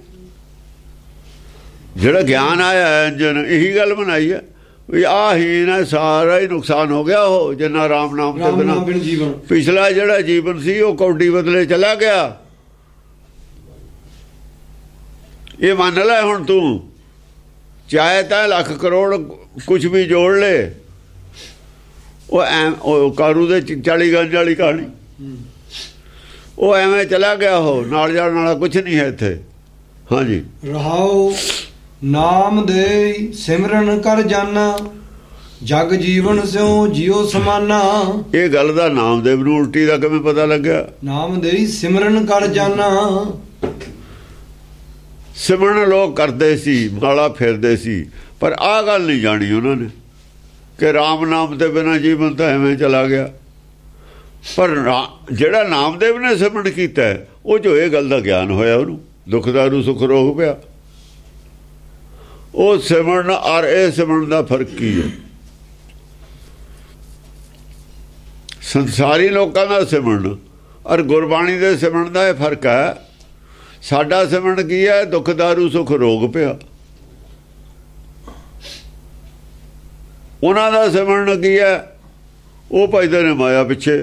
ਜਿਹੜਾ ਗਿਆਨ ਆਇਆ ਅੰਜਨ, ਇਹੀ ਗੱਲ ਬਣਾਈ ਹੈ ਵੀ ਆਹ ਹੀ ਨਾ ਸਾਰਾ ਹੀ ਨੁਕਸਾਨ ਹੋ ਗਿਆ। ਉਹ ਜਿੰਨਾ ਰਾਮ ਨਾਮ ਤੇ ਬਿਨਾਂ ਪਿਛਲਾ ਜਿਹੜਾ ਜੀਵਨ ਸੀ ਉਹ ਕੌਡੀ ਬਦਲੇ ਚਲਾ ਗਿਆ। ਇਹ ਮੰਨ ਲੈ ਹੁਣ ਤੂੰ, ਚਾਹੇ ਤਾਂ ਲੱਖ ਕਰੋੜ ਕੁਛ ਵੀ ਜੋੜ ਲੈ, ਉਹ ਕਾਰੂ ਦੇ 40 ਗੰਜ ਵਾਲੀ ਕਹਾਣੀ, ਉਹ ਐਵੇਂ ਚਲਾ ਗਿਆ। ਉਹ ਨਾਲ ਜਾਣ ਵਾਲਾ ਕੁਛ ਨਹੀਂ ਹੈ ਇੱਥੇ। ਹਾਂਜੀ। ਰਹਾਉ ਨਾਮ ਦੇ ਸਿਮਰਨ ਕਰ ਜਾਨਾ, ਜਗ ਜੀਵਨ ਸਿਉ ਜਿਉ ਸਮਾਨਾ। ਇਹ ਗੱਲ ਦਾ ਨਾਮਦੇਵ ਨੂੰ ਉਲਟੀ ਦਾ ਕਿਵੇਂ ਪਤਾ ਲੱਗਿਆ? ਨਾਮ ਦੇ ਸਿਮਰਨ ਕਰ ਜਾਨਾ। ਸਿਮਰਨ ਲੋਕ ਕਰਦੇ ਸੀ, ਮਾਲਾ ਫੇਰਦੇ ਸੀ, ਪਰ ਆਹ ਗੱਲ ਨਹੀਂ ਜਾਣੀ ਉਹਨਾਂ ਨੇ ਕਿ ਰਾਮ ਨਾਮ ਤੇ ਬਿਨਾਂ ਜੀਵਨ ਤਾਂ ਐਵੇਂ ਚਲਾ ਗਿਆ। ਪਰ ਜਿਹੜਾ ਨਾਮਦੇਵ ਨੇ ਸਿਮਰਨ ਕੀਤਾ ਉਹ ਜੋ ਇਹ ਗੱਲ ਦਾ ਗਿਆਨ ਹੋਇਆ, ਉਹਨੂੰ ਦੁੱਖ ਦਾਰੂ ਸੁੱਖ ਰੋਗ ਪਿਆ। ਉਹ ਸਿਮਰਨ ਔਰ ਇਹ ਸਿਮਰਨ ਦਾ ਫਰਕ ਕੀ ਹੈ? ਸੰਸਾਰੀ ਲੋਕਾਂ ਦਾ ਸਿਮਰਨ ਔਰ ਗੁਰਬਾਣੀ ਦੇ ਸਿਮਰਨ ਦਾ ਇਹ ਫਰਕ ਹੈ। ਸਾਡਾ ਸਿਮਰਨ ਕੀ ਹੈ? ਦੁੱਖ ਦਾਰੂ ਸੁੱਖ ਰੋਗ ਪਿਆ। ਉਹਨਾਂ ਦਾ ਸਿਮਰਨ ਕੀ ਹੈ? ਉਹ ਭਜਦੇ ਨੇ ਮਾਇਆ ਪਿੱਛੇ।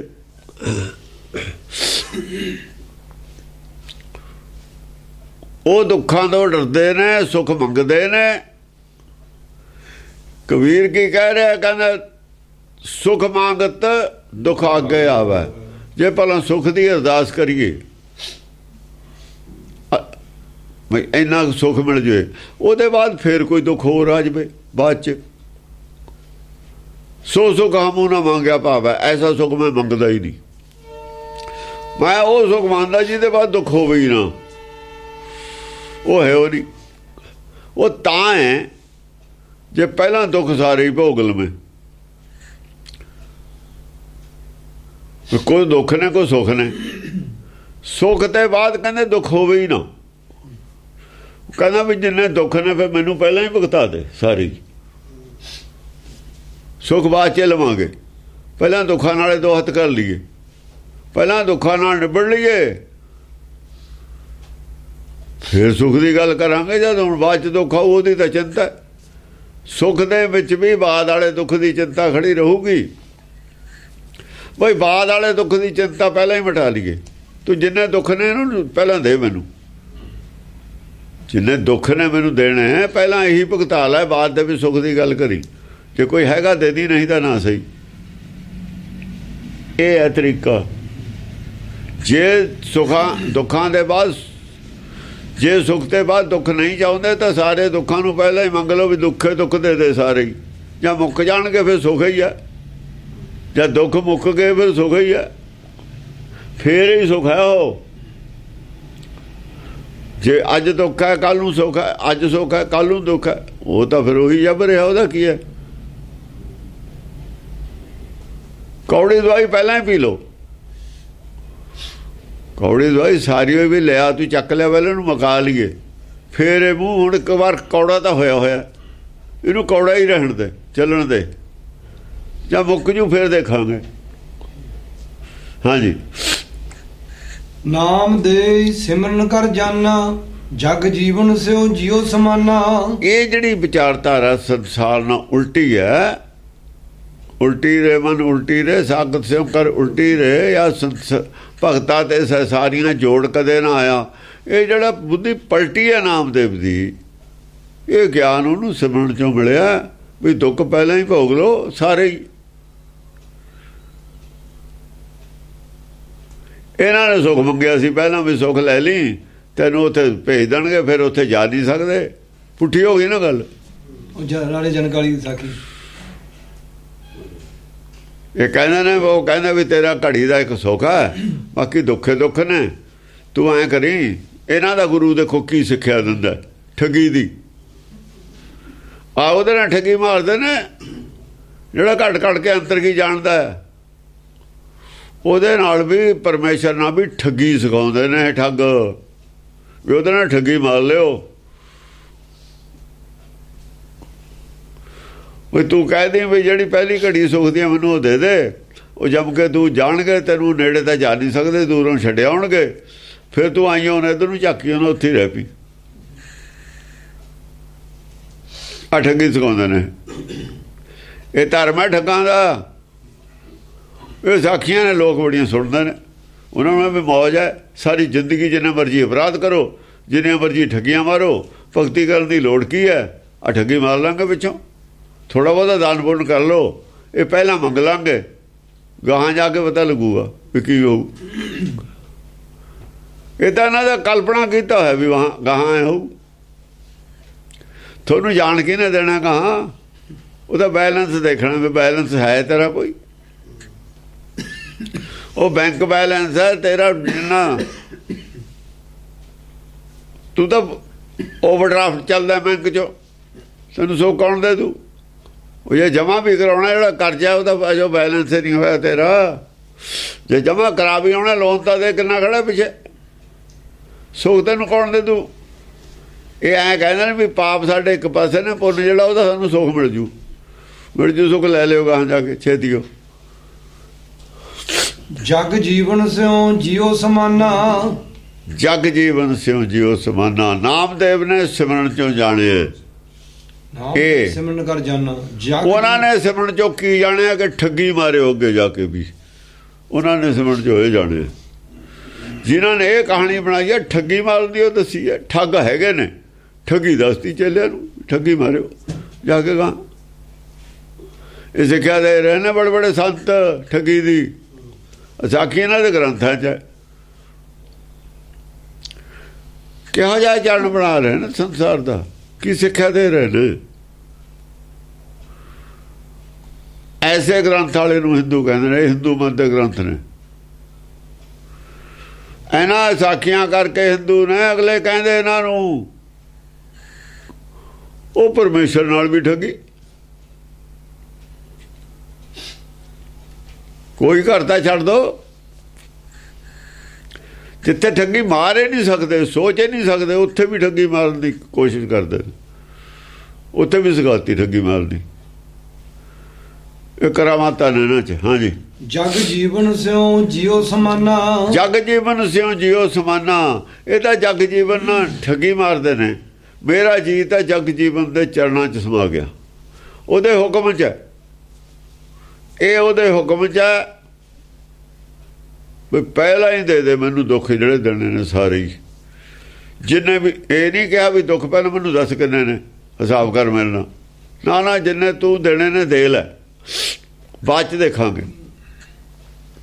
ਉਹ ਦੁੱਖਾਂ ਤੋਂ ਡਰਦੇ ਨੇ, ਸੁੱਖ ਮੰਗਦੇ ਨੇ। ਕਬੀਰ ਕੀ ਕਹਿ ਰਿਹਾ? ਕਹਿੰਦਾ ਸੁਖ ਮੰਗਤ ਦੁੱਖ ਅੱਗੇ ਆਵੇ। ਜੇ ਪਹਿਲਾਂ ਸੁਖ ਦੀ ਅਰਦਾਸ ਕਰੀਏ ਬਈ ਇੰਨਾ ਸੁੱਖ ਮਿਲ ਜਾਵੇ, ਉਹਦੇ ਬਾਅਦ ਫੇਰ ਕੋਈ ਦੁੱਖ ਹੋਰ ਆ ਜਾਵੇ ਬਾਅਦ ਚ। ਸੋ ਸੁਖ ਹਮੂ ਨਾ ਮੰਗਿਆ ਭਾਵੈ, ਐਸਾ ਸੁੱਖ ਮੈਂ ਮੰਗਦਾ ਹੀ ਨਹੀਂ। ਮੈਂ ਉਹ ਸੁੱਖ ਮੰਗਦਾ ਜਿਹਦੇ ਬਾਅਦ ਦੁੱਖ ਹੋਵੇ ਹੀ ਨਾ। ਉਹ ਹੈ ਉਹ ਨਹੀਂ। ਉਹ ਤਾਂ ਹੈ ਜੇ ਪਹਿਲਾਂ ਦੁੱਖ ਸਾਰੇ ਹੀ ਭੋਗ ਲਵੇਂ। ਕੋਈ ਦੁੱਖ ਨੇ ਕੋਈ ਸੁੱਖ ਨੇ। ਸੁੱਖ ਤੇ ਬਾਅਦ ਕਹਿੰਦੇ ਦੁੱਖ ਹੋਵੇ ਹੀ ਨਾ। ਕਹਿੰਦਾ ਵੀ ਜਿੰਨੇ ਦੁੱਖ ਨੇ ਫਿਰ ਮੈਨੂੰ ਪਹਿਲਾਂ ਹੀ ਭੁਗਤਾ ਦੇ ਸਾਰੀ। ਸੁੱਖ ਬਾਅਦ ਚ ਲਵਾਂਗੇ, ਪਹਿਲਾਂ ਦੁੱਖਾਂ ਨਾਲੇ ਦੋ ਹੱਥ ਕਰ ਲਈਏ, ਪਹਿਲਾਂ ਦੁੱਖਾਂ ਨਾਲ ਨਿਬੜ ਲਈਏ, ਫਿਰ ਸੁੱਖ ਦੀ ਗੱਲ ਕਰਾਂਗੇ। ਜਦ ਹੁਣ ਬਾਅਦ ਚ ਦੁੱਖ ਆਊ ਉਹਦੀ ਤਾਂ ਚਿੰਤਾ। ਸੁੱਖ ਦੇ ਵਿੱਚ ਵੀ ਬਾਅਦ ਵਾਲੇ ਦੁੱਖ ਦੀ ਚਿੰਤਾ ਖੜੀ ਰਹੂਗੀ। ਬਈ ਬਾਅਦ ਵਾਲੇ ਦੁੱਖ ਦੀ ਚਿੰਤਾ ਪਹਿਲਾਂ ਹੀ ਮਿਟਾ ਲਈਏ। ਤੂੰ ਜਿੰਨੇ ਦੁੱਖ ਨੇ ਇਹਨੂੰ ਪਹਿਲਾਂ ਦੇ ਮੈਨੂੰ। ਜਿੰਨੇ ਦੁੱਖ ਨੇ ਮੈਨੂੰ ਦੇਣੇ ਪਹਿਲਾਂ ਇਹੀ ਭੁਗਤਾ ਲੈ, ਬਾਅਦ ਦੇ ਵੀ ਸੁੱਖ ਦੀ ਗੱਲ ਕਰੀ। ਜੇ ਕੋਈ ਹੈਗਾ ਦੇ ਦੀ, ਨਹੀਂ ਤਾਂ ਨਾ ਸਹੀ। ਇਹ ਹੈ ਤਰੀਕਾ। ਜੇ ਸੁੱਖਾਂ ਦੁੱਖਾਂ ਦੇ ਬਾਅਦ ਜੇ ਸੁੱਖ ਤੇ ਬਾਅਦ ਦੁੱਖ ਨਹੀਂ ਚਾਹੁੰਦੇ ਤਾਂ ਸਾਰੇ ਦੁੱਖਾਂ ਨੂੰ ਪਹਿਲਾਂ ਹੀ ਮੰਗ ਲਓ ਵੀ ਦੁੱਖੇ ਦੁੱਖ ਦੇ ਸਾਰੇ ਹੀ, ਜਾਂ ਮੁੱਕ ਜਾਣਗੇ ਫਿਰ ਸੁੱਖ ਹੀ ਆ, ਜਾਂ ਦੁੱਖ ਮੁੱਕ ਗਏ ਫਿਰ ਸੁੱਖ ਹੀ ਆ, ਫੇਰ ਹੀ ਸੁੱਖ ਹੈ ਉਹ। ਜੇ ਅੱਜ ਦੁੱਖ ਹੈ ਕੱਲ ਨੂੰ ਸੁੱਖ ਹੈ, ਅੱਜ ਸੁੱਖ ਹੈ ਕੱਲ ਨੂੰ ਦੁੱਖ ਹੈ, ਉਹ ਤਾਂ ਫਿਰ ਉਹੀ ਜਬ ਰਿਹਾ, ਉਹਦਾ ਕੀ ਹੈ। ਕੌੜੀ ਦਵਾਈ ਪਹਿਲਾਂ ਹੀ ਪੀ ਲਓ, ਕੌੜੀ ਦਵਾਈ ਸਾਰੀ ਹੋਈ ਵੀ ਲਿਆ ਤੂੰ ਚੱਕ ਲਿਆ ਪਹਿਲਾਂ ਨੂੰ ਮਕਾ ਲਈਏ, ਫੇਰ ਇਹ ਮੂੰਹ ਹੁਣ ਇੱਕ ਵਾਰ ਕੌੜਾ ਤਾਂ ਹੋਇਆ ਇਹਨੂੰ ਕੌੜਾ ਹੀ ਰਹਿਣ ਦੇ, ਚੱਲਣ ਦੇ, ਜਾਂ ਮੁੱਕ ਜੂ ਫੇਰ ਦੇਖਾਂਗੇ। ਹਾਂਜੀ। ਨਾਮ ਦੇ ਸਿਮਰਨ ਕਰ ਜਾਨਾ, ਜਗ ਜੀਵਨ ਸਿਓ ਜਿਉ ਸਮਾਨਾ। ਇਹ ਜਿਹੜੀ ਵਿਚਾਰਧਾਰਾ ਸੰਸਾਰ ਨਾਲ ਉਲਟੀ ਹੈ, ਉਲਟੀ ਰੇ ਮਨ ਉਲਟੀ ਰੇ, ਸਾਗਤ ਸਿਉ ਕਰ ਉਲਟੀ ਰੇ, ਜਾਂ ਭਗਤਾਂ ਤੇ ਸਾਰੀਆਂ ਜੋੜ ਕਦੇ ਨਾ ਆਇਆ। ਇਹ ਜਿਹੜਾ ਬੁੱਧੀ ਪਲਟੀ ਹੈ ਨਾਮਦੇਵ ਦੀ, ਇਹ ਗਿਆਨ ਉਹਨੂੰ ਸਿਮਰਨ ਚੋਂ ਮਿਲਿਆ ਵੀ ਦੁੱਖ ਪਹਿਲਾਂ ਹੀ ਭੋਗ ਲਓ ਸਾਰੇ ਹੀ। ਇਹਨਾਂ ਨੇ ਸੁੱਖ ਮੰਗਿਆ ਸੀ ਪਹਿਲਾਂ ਵੀ ਸੁੱਖ ਲੈ ਲਈ, ਤੈਨੂੰ ਉੱਥੇ ਭੇਜ ਦੇਣਗੇ, ਫਿਰ ਉੱਥੇ ਜਾ ਨਹੀਂ ਸਕਦੇ, ਪੁੱਠੀ ਹੋ ਗਈ ਨਾ ਗੱਲ। ਉਹ ਨਾਲੇ ਜਨਕਾਲੀ ਦੀ ਸਾਖੀ ਇਹ ਕਹਿੰਦੇ ਨੇ, ਉਹ ਕਹਿੰਦਾ ਵੀ ਤੇਰਾ ਘੜੀ ਦਾ ਇੱਕ ਸੁੱਖ ਹੈ, ਬਾਕੀ ਦੁੱਖੇ ਦੁੱਖ ਨੇ, ਤੂੰ ਐਂ ਕਰੀ। ਇਹਨਾਂ ਦਾ ਗੁਰੂ ਦੇਖੋ ਕੀ ਸਿੱਖਿਆ ਦਿੰਦਾ, ਠੱਗੀ ਦੀ। ਉਹਦੇ ਨਾਲ ਠੱਗੀ ਮਾਰਦੇ ਨੇ, ਜਿਹੜਾ ਘਟ ਘਟ ਕੇ ਅੰਤਰ ਕੀ ਜਾਣਦਾ ਹੈ, ਉਹਦੇ ਨਾਲ ਵੀ ਪਰਮੇਸ਼ਰ ਨਾਲ ਵੀ ਠੱਗੀ ਸਿਖਾਉਂਦੇ ਨੇ ਠੱਗ, ਵੀ ਉਹਦੇ ਨਾਲ ਠੱਗੀ ਮਾਰ ਲਿਓ। ਵੀ ਤੂੰ ਕਹਿ ਦੇ ਵੀ ਜਿਹੜੀ ਪਹਿਲੀ ਘੜੀ ਸੁੱਖ ਦੀ ਮੈਨੂੰ ਉਹ ਦੇ ਦੇ, ਉਹ ਜਮ ਕੇ ਤੂੰ ਜਾਣਗੇ ਤੈਨੂੰ ਨੇੜੇ ਤਾਂ ਜਾ ਨਹੀਂ ਸਕਦੇ, ਦੂਰੋਂ ਛੱਡਿਆ ਆਉਣਗੇ, ਫਿਰ ਤੂੰ ਆਈ ਉਹਨੇ ਇੱਧਰ ਨੂੰ ਝਾਕੀ ਉਹਨੇ ਉੱਥੇ ਹੀ ਰਹਿ ਪਈ। ਆ ਠੱਗੀ ਸਿਖਾਉਂਦੇ ਨੇ, ਇਹ ਧਰਮ ਹੈ ਠੱਗਾਂ ਦਾ। ਇਹ ਸਾਖੀਆਂ ਨੇ ਲੋਕ ਬੜੀਆਂ ਸੁਣਦੇ ਨੇ, ਉਹਨਾਂ ਨੂੰ ਵੀ ਮੌਜ ਹੈ, ਸਾਰੀ ਜ਼ਿੰਦਗੀ ਜਿੰਨਾ ਮਰਜ਼ੀ ਅਪਰਾਧ ਕਰੋ, ਜਿੰਨੀਆਂ ਮਰਜ਼ੀ ਠੱਗੀਆਂ ਮਾਰੋ, ਭਗਤੀ ਕਰਨ ਦੀ ਲੋੜ ਕੀ ਹੈ। ਆ ਠੱਗੀ ਮਾਰ ਲਾਂਗੇ ਪਿੱਛੋਂ, ਥੋੜ੍ਹਾ ਬਹੁਤਾ ਦਾਨ ਪੁੰਨ ਕਰ ਲਓ, ਇਹ ਪਹਿਲਾਂ ਮੰਗ ਲਾਂਗੇ, ਗਾਹਾਂ ਜਾ ਕੇ ਪਤਾ ਲੱਗੂਗਾ ਵੀ ਕੀ ਹੋਊ। ਇਹ ਤਾਂ ਇਹਨਾਂ ਦਾ ਕਲਪਨਾ ਕੀਤਾ ਹੋਇਆ ਵੀ ਗਾਹਾਂ ਹੋਊ, ਤੁਹਾਨੂੰ ਜਾਣ ਕੇ ਨਾ ਦੇਣਾ ਗਾਹਾਂ, ਉਹਦਾ ਬੈਲੈਂਸ ਦੇਖਣਾ ਵੀ ਬੈਲੈਂਸ ਹੈ ਤੇਰਾ ਕੋਈ। ਉਹ ਬੈਂਕ ਬੈਲੈਂਸ ਹੈ ਤੇਰਾ, ਜਿੰਨਾ ਤੂੰ ਤਾਂ ਓਵਰਡਰਾਫਟ ਚੱਲਦਾ ਬੈਂਕ 'ਚੋਂ, ਤੈਨੂੰ ਸੋ ਕੌਣ ਦੇ ਦੂ। ਉਹ ਜੇ ਜਮਾ ਵੀ ਕਰਾਉਣਾ ਜਿਹੜਾ ਕਰਜ਼ਾ ਉਹਦਾ ਜੋ ਬੈਲੈਂਸ ਨਹੀਂ ਹੋਇਆ ਤੇਰਾ, ਜੇ ਜਮਾ ਕਰਾ ਵੀ ਆਉਣਾ ਲੋਨ ਤਾਂ ਦੇ ਕਿੰਨਾ ਖੜਾ ਪਿੱਛੇ, ਸੁੱਖ ਤੈਨੂੰ ਕੌਣ ਦੇ ਦੂ। ਇਹ ਐਂ ਕਹਿੰਦੇ ਨੇ ਵੀ ਪਾਪ ਸਾਡੇ ਇੱਕ ਪਾਸੇ ਨੇ, ਪੁੰਨ ਜਿਹੜਾ ਉਹਦਾ ਸਾਨੂੰ ਸੁੱਖ ਮਿਲ ਜੂ ਸੁੱਖ ਲੈ ਲਿਓ ਗਾਹਾਂ ਜਾ ਕੇ ਛੇਤੀਓ। ਜਗ ਜੀਵਨ ਸਿਓ ਜਿਉ ਸਮਾਨਾ, ਜਗ ਜੀਵਨ ਸਿਓ ਜਿਉ ਸਮਾਨਾ। ਨਾਮਦੇਵ ਨੇ ਸਿਮਰਨ ਚੋਂ ਜਾਣਿਆ, ਇਹ ਸਿਮਰਨ ਕਰ ਜਾਣਾ। ਉਹਨਾਂ ਨੇ ਸਿਮਰਨ ਚੋਂ ਕੀ ਜਾਣਿਆ ਕਿ ਠੱਗੀ ਮਾਰਿਓ, ਅੱਗੇ ਜਾ ਕੇ ਵੀ ਉਹਨਾਂ ਨੇ ਸਿਮਰਨ ਚੋਂ ਇਹ ਜਾਣਿਆ। ਜਿਨ੍ਹਾਂ ਨੇ ਇਹ ਕਹਾਣੀ ਬਣਾਈ ਹੈ ਠੱਗੀ ਮਾਰਨ ਦੀ, ਉਹ ਦੱਸੀ ਹੈ ਠੱਗ ਹੈਗੇ ਨੇ, ਠੱਗੀ ਦੱਸਤੀ ਚੱਲਿਆ ਨੂੰ, ਠੱਗੀ ਮਾਰਿਓ ਜਾ ਕੇ ਗਾਂ। ਇਹ ਸਿੱਖਿਆ ਦੇ ਰਹੇ ਨੇ ਬੜੇ ਬੜੇ ਸੰਤ ਠੱਗੀ ਦੀ, ਸਾਖੀ ਇਹਨਾਂ ਦੇ ਗ੍ਰੰਥਾਂ 'ਚ। ਕਿਹੋ ਜਿਹਾ ਚਰਨ ਬਣਾ ਰਹੇ ਨੇ ਸੰਸਾਰ ਦਾ, ਕੀ ਸਿੱਖਿਆ ਦੇ ਰਹੇ ਨੇ। ਐਸੇ ਗ੍ਰੰਥ ਵਾਲੇ ਨੂੰ ਹਿੰਦੂ ਕਹਿੰਦੇ ਨੇ, ਹਿੰਦੂ ਮਤ ਦੇ ਗ੍ਰੰਥ ਨੇ। ਇਹਨਾਂ ਸਾਖੀਆਂ ਕਰਕੇ ਹਿੰਦੂ ਨੇ, ਅਗਲੇ ਕਹਿੰਦੇ ਇਹਨਾਂ ਨੂੰ ਉਹ ਪਰਮੇਸ਼ਰ ਨਾਲ ਵੀ ਠੱਗੀ। ਕੋਈ ਘਰ ਤਾਂ ਛੱਡ ਦੋ, ਜਿੱਥੇ ਠੱਗੀ ਮਾਰ ਹੀ ਨਹੀਂ ਸਕਦੇ, ਸੋਚ ਹੀ ਨਹੀਂ ਸਕਦੇ, ਉੱਥੇ ਵੀ ਠੱਗੀ ਮਾਰਨ ਦੀ ਕੋਸ਼ਿਸ਼ ਕਰਦੇ ਨੇ, ਉੱਥੇ ਵੀ ਸਿਖਾਤੀ ਠੱਗੀ ਮਾਰਨੀ। ਇਹ ਕਰਾਮਾਤਾਂ ਨੇ ਇਹਨਾਂ 'ਚ। ਹਾਂਜੀ। ਜਗ ਜੀਵਨ ਸਿਓ ਜਿਉ ਸਮਾਨਾ, ਜਗ ਜੀਵਨ ਸਿਓ ਜਿਉ ਸਮਾਨਾ। ਇਹ ਤਾਂ ਜਗ ਜੀਵਨ ਨਾਲ ਠੱਗੀ ਮਾਰਦੇ ਨੇ। ਮੇਰਾ ਜੀ ਤਾਂ ਜਗ ਜੀਵਨ ਦੇ ਚਰਨਾਂ 'ਚ ਸਮਾ ਗਿਆ, ਉਹਦੇ ਹੁਕਮ 'ਚ। ਇਹ ਉਹਦੇ ਹੁਕਮ 'ਚ ਹੈ ਵੀ ਪਹਿਲਾਂ ਹੀ ਦੇ ਦੇ ਮੈਨੂੰ ਦੁੱਖ ਜਿਹੜੇ ਦੇਣੇ ਨੇ ਸਾਰੇ ਹੀ, ਜਿੰਨੇ ਵੀ। ਇਹ ਨਹੀਂ ਕਿਹਾ ਵੀ ਦੁੱਖ ਪਹਿਲਾਂ ਮੈਨੂੰ ਦੱਸ ਕਿੰਨੇ ਨੇ, ਹਿਸਾਬ ਕਰ ਮਿਲਣਾ ਨਾ ਨਾ, ਜਿੰਨੇ ਤੂੰ ਦੇਣੇ ਨੇ ਦੇ ਲੈ, ਬਾਅਦ 'ਚ ਦੇਖਾਂਗੇ।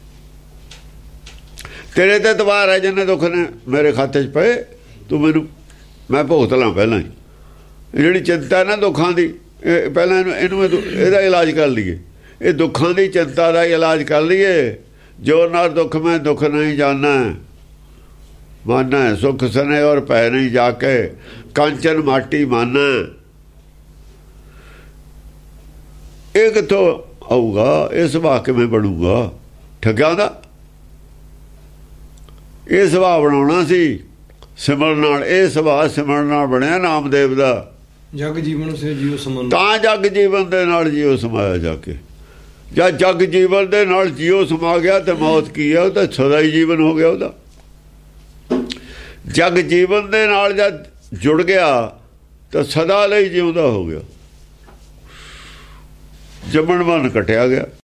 ਤੇਰੇ ਤੇ ਤਵਾਰ ਹੈ, ਜਿੰਨੇ ਦੁੱਖ ਨੇ ਮੇਰੇ ਖਾਤੇ 'ਚ ਪਏ, ਤੂੰ ਮੈਨੂੰ ਮੈਂ ਭੁਗਤ ਲਾਂ ਪਹਿਲਾਂ ਹੀ। ਜਿਹੜੀ ਚਿੰਤਾ ਨਾ ਦੁੱਖਾਂ ਦੀ, ਪਹਿਲਾਂ ਇਹਦਾ ਇਲਾਜ ਕਰ ਲਈਏ। ਇਹ ਦੁੱਖਾਂ ਦੀ ਚਿੰਤਾ ਦਾ ਇਲਾਜ ਕਰ ਲਈਏ। ਜੋ ਨਾ ਦੁੱਖ ਮੈਂ ਦੁੱਖ ਨਹੀਂ ਜਾਣਾ, ਮਾਨਾ ਸੁਖ ਸਨੇ ਔਰ ਪੈ ਨਹੀਂ ਜਾ ਕੇ, ਕਾਂਚਨ ਮਾਟੀ ਮਾਨਾ। ਇਹ ਕਿੱਥੋਂ ਆਊਗਾ? ਇਹ ਸੁਭਾਅ ਕਿਵੇਂ ਬਣੂਗਾ ਠੱਗਾਂ ਦਾ? ਇਹ ਸੁਭਾਅ ਬਣਾਉਣਾ ਸੀ ਸਿਮਰਨ ਨਾਲ। ਇਹ ਸੁਭਾਅ ਸਿਮਰਨ ਨਾਲ ਬਣਿਆ ਨਾਮਦੇਵ ਦਾ। ਜਗ ਜੀਵਨ ਸੇ ਜੀਉ ਸਮਾਇਆ, ਤਾਂ ਜਗ ਜੀਵਨ ਦੇ ਨਾਲ ਜੀਉ ਸਮਾਇਆ ਜਾ ਕੇ। ਜਦ ਜਗ ਜੀਵਨ ਦੇ ਨਾਲ ਜੀਉ ਸਮਾ ਗਿਆ ਤੇ ਮੌਤ ਕੀ ਹੈ? ਉਹ ਤਾਂ ਸਦਾ ਹੀ ਜੀਵਨ ਹੋ ਗਿਆ ਉਹਦਾ। ਜਗ ਜੀਵਨ ਦੇ ਨਾਲ ਜਦ ਜੁੜ ਗਿਆ ਤਾਂ ਸਦਾ ਲਈ ਜਿਉਂਦਾ ਹੋ ਗਿਆ। ਜੰਮਣ ਮਨ ਕਟਿਆ ਗਿਆ।